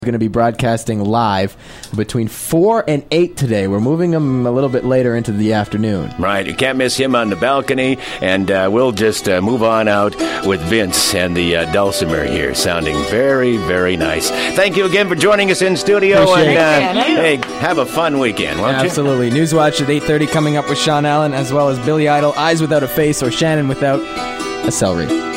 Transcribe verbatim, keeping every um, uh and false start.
going to be broadcasting live between four and eight today. We're moving them a little bit later into the afternoon. Right. You can't miss him on the balcony. And uh, we'll just uh, move on out with Vince and the uh, dulcimer here, sounding very, very nice. Thank you again for joining us in studio. Appreciate and uh, it. Hey, have a fun weekend, won't you? Absolutely. Newswatch at eight thirty coming up with Sean Allen, as well as Billy Idol, Eyes Without a Face, or Shannon Without a Celery.